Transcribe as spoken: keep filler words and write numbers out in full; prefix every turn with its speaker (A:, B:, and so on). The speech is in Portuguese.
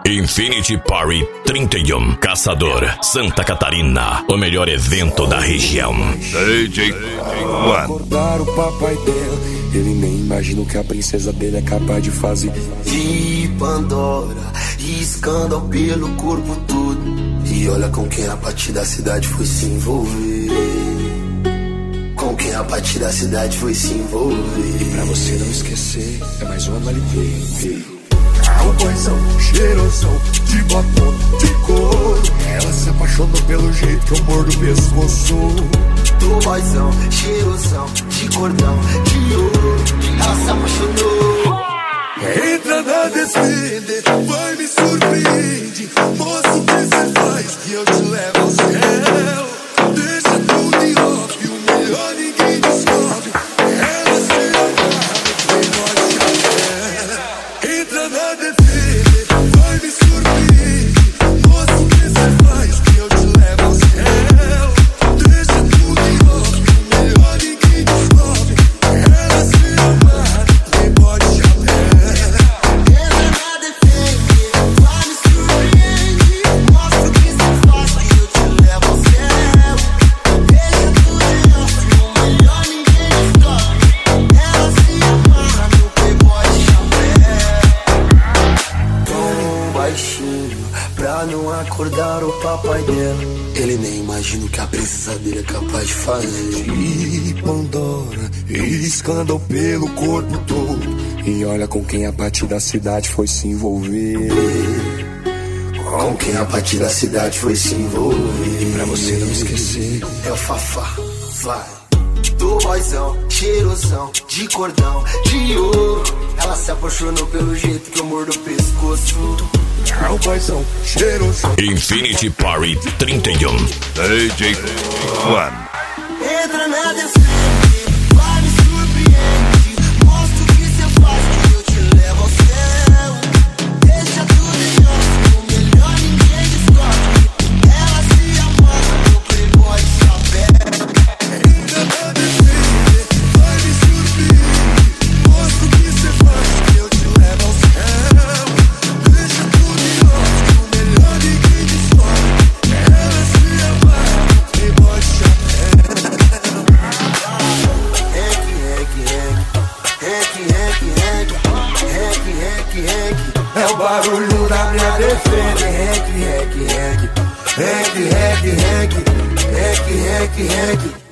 A: Infinity Party trinta e um, Caçador, Santa Catarina, o melhor evento da região.
B: D J One.
C: Acordar o papai dela, ele nem imagina o que a princesa dele é capaz de fazer.
D: E Pandora, riscando pelo corpo todo. E olha com quem a partir da cidade foi se envolver. Com quem a partir da cidade foi se envolver.
C: E pra você não esquecer, é mais uma ali.
E: Cowboyzão, cheirosão, de batom, de couro. Ela se apaixonou pelo jeito que eu mordo o pescoço.
D: Cowboyzão, cheirosão, de cordão, de ouro. Ela se apaixonou.
E: Entra na descida, vai me surpreende. Mostra o que cê faz, que eu te levo ao céu. Deixa tudo em off, o melhor ninguém descobre. Ela se amarra no menor chapéu. Entra na descida, vai me surpreende. Mostra o que cê faz, que eu te levo ao céu. Deixa tudo em off, o melhor ninguém descobre. Ela se amarra no menor chapéu.
D: Pra não acordar o papai dela, ele nem imagina o que a princesa dele é capaz de fazer.
C: E Pandora, escândalo pelo corpo todo. E olha com quem a partir da cidade foi se envolver.
D: Com quem a partir da cidade foi se envolver.
C: E pra você não esquecer,
D: é o Fafá, vai. Do boyzão, cheirosão, de cordão, de ouro. Ela se apaixonou pelo jeito que eu mordo o pescoço.
E: Cowboyzão, cheirosão.
A: Infinity Party trinta e um.
B: D J One.
D: Entra na descida, vai me surpreende. Mostra o que cê faz, que eu te levo ao céu. Deixa tudo em off, o melhor ninguém descobre. Ela se amarra no playboy de chapéu.
E: Entra na descida, vai me surpreende. Mostra o que cê faz, que eu te levo ao céu. Deixa tudo em off, o melhor ninguém descobre. Ela se amarra no playboy de chapéu. É o barulho da minha defesa. Rec, rec, rec. Rec, rec, rec. Rec, rec, rec.